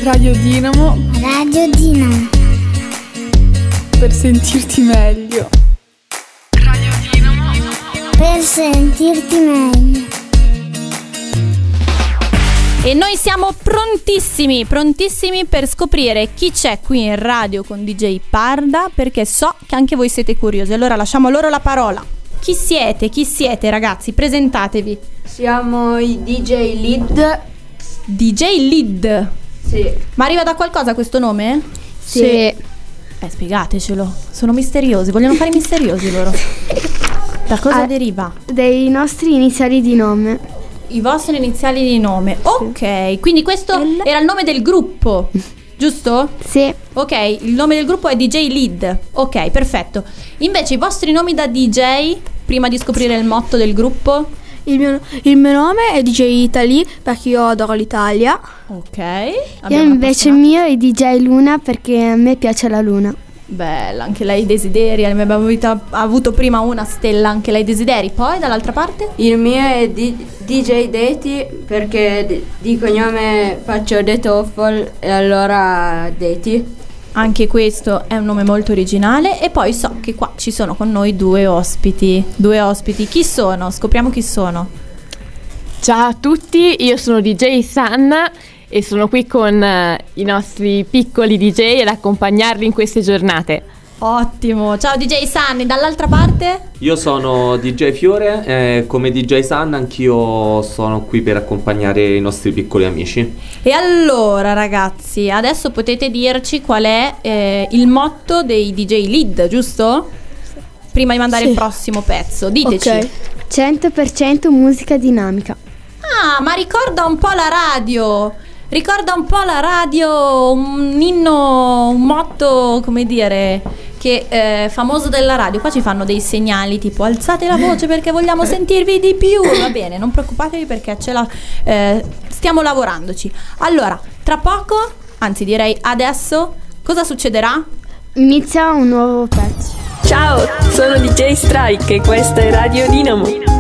Radio Dinamo. Radio Dinamo. Per sentirti meglio. Radio Dinamo. Per sentirti meglio. E noi siamo prontissimi per scoprire chi c'è qui in radio con DJ Parda, perché so che anche voi siete curiosi. Allora lasciamo loro la parola. Chi siete ragazzi? Presentatevi. Siamo i DJ Lid. DJ Lid? Sì. Ma arriva da qualcosa questo nome? Sì. Spiegatecelo. Sono misteriosi, vogliono fare misteriosi loro. Da cosa deriva? Dei nostri iniziali di nome. I vostri iniziali di nome. Ok, quindi questo era il nome del gruppo, giusto? Sì. Ok, il nome del gruppo è DJ Lid. Ok, perfetto. Invece i vostri nomi da DJ, prima di scoprire il motto del gruppo? Il mio nome è DJ Italy perché io adoro l'Italia. Ok. Io invece il mio è DJ Luna perché a me piace la luna. Bella, anche lei desideria. Abbiamo avuto prima una stella, anche lei desideri. Poi dall'altra parte? Il mio è DJ Deti perché di cognome faccio The Toffol e allora Deti. Anche questo è un nome molto originale. E poi so che qua ci sono con noi due ospiti. Chi sono? Scopriamo chi sono. Ciao a tutti, io sono DJ Sanna e sono qui con i nostri piccoli DJ ad accompagnarli in queste giornate. Ottimo, ciao DJ Sanni, dall'altra parte? Io sono DJ Fiore e come DJ Sanna anch'io sono qui per accompagnare i nostri piccoli amici. E allora ragazzi, adesso potete dirci qual è il motto dei DJ Lid, giusto? Prima di mandare il prossimo pezzo, diteci. Ok, 100% musica dinamica. Ah, ma ricorda un po' la radio, un inno, un motto, come dire, che è famoso della radio. Qua ci fanno dei segnali tipo alzate la voce perché vogliamo sentirvi di più. Va bene, non preoccupatevi perché stiamo lavorandoci. Allora, tra poco, anzi direi adesso, cosa succederà? Inizia un nuovo pezzo. Ciao, sono DJ Strike e questa è Radio Dinamo.